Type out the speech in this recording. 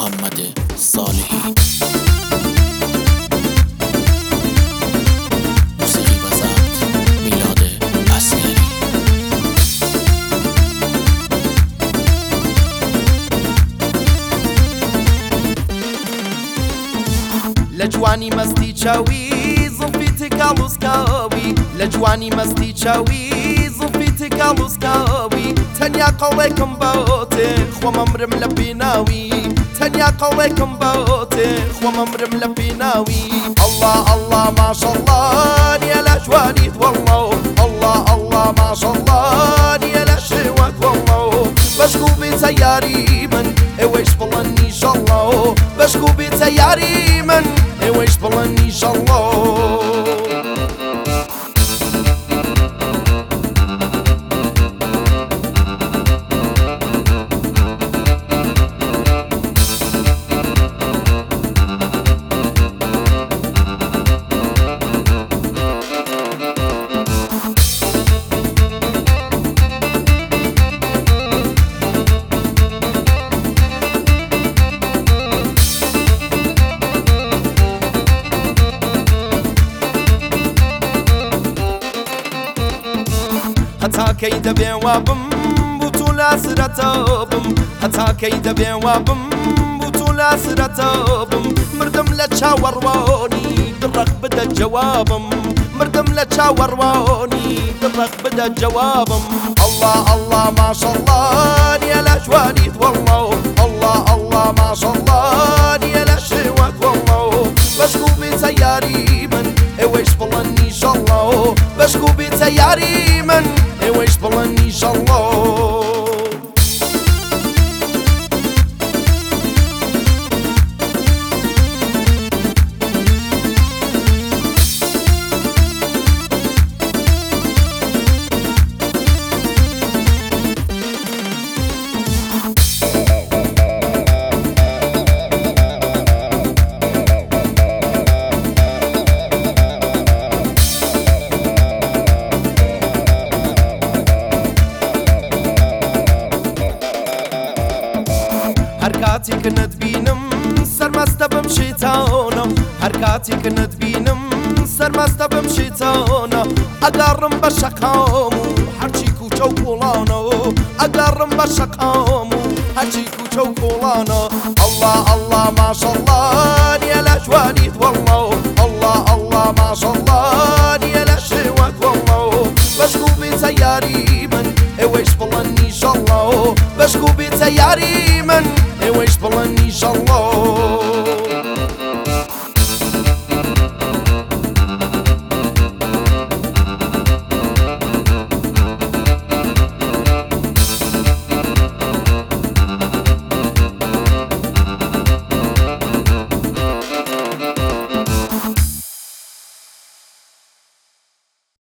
محمد صالحی. موسیقی و ضبط میلاد عسکری. لجوانی مستی چاوی زلفی تکالوسکاوی لجوانی مستی چاوی زلفی تکالوسکاوی تەنیا قەڵێکم بۆتێ خۆ مەمرم لە بیناوی تەنیا قەڵێکم بۆتێ خۆ مەمرم لە بیناوی الله الله ماشەڵڵا نیە لە جوانیت وەڵڵە الله الله ماشەڵڵا نیە لە شێوەت وەڵڵە بەشک و بێتە یاری من ئێوەیش بڵەن نیشەڵڵە بەشک و بێتە یاری من ئێوەیش بڵەن نیشەڵڵە. هەتاکەی دەبێ وابم بوو تو لاسرەتەبم هەتاکەی دەبێ وابم بوو تو لاسرەتەبم مردم لە چاوەڕوانی دڕق بدە جەوابم مردم لە چاوەڕوانی دڕق بدە جەوابم الله الله ماشەڵڵا نیە لە جوانیت وەڵڵە الله الله ماشەڵڵا نیە لە شێوەت وەڵڵە بەشک و بێتە یاری من ئێوەیش بڵەن نیشەڵڵە بەشک و بێتە یاری من ئێوەیش بڵەن نیشەڵڵە. هەر کاتێک نەتبینم سەرمەستە بم شێتانە هەر کاتێک نەتبینم سەرمەستە بم شێتانە ئەگەڕم بە شەقام و هەرچی کوچە و کوڵانە ئەگەڕم بە شەقام و هەرچی کوچە و کوڵانە الله الله ماشەڵڵا نیە لە جوانیت وەڵڵە الله الله ماشەڵڵا نیە لە شێوەت وەڵڵە بەشک و بێتە یاری من ئێوەیش بڵەن نیشەڵڵە بەشک و بێتە یاری من ئێوەیش بڵەن نیشەڵڵە.